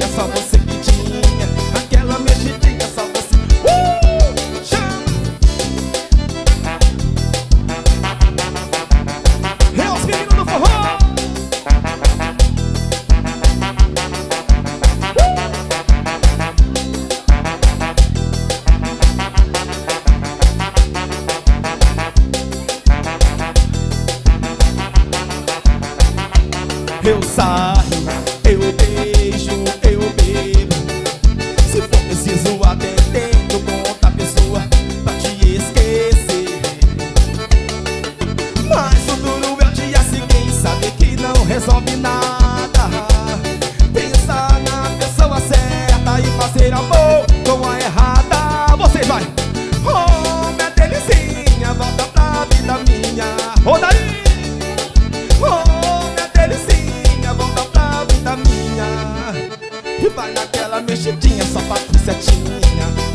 só você que tinha. Aquela mexidinha, só você. Chama! É os meninos do forró! Eu saio, eu beijo, eu bebo. Se for preciso até tento com outra pessoa pra te esquecer. Mas o duro é o dia seguinte, saber que não resolve nada. Pensar na pessoa certa e fazer amor com a errada. Vocês vai! Oh, minha delicinha, volta pra vida minha. Ô, daí! E vai naquela mexidinha, só Patrícia tinha.